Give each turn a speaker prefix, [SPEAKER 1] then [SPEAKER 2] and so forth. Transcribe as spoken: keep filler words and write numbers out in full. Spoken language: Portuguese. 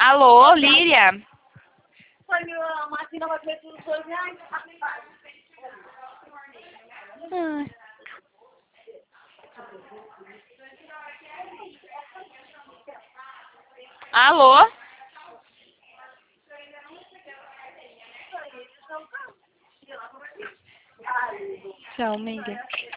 [SPEAKER 1] Alô, Líria?
[SPEAKER 2] A máquina vai ver tudo dois reais.
[SPEAKER 1] Hum. Alô? Tchau, amiga.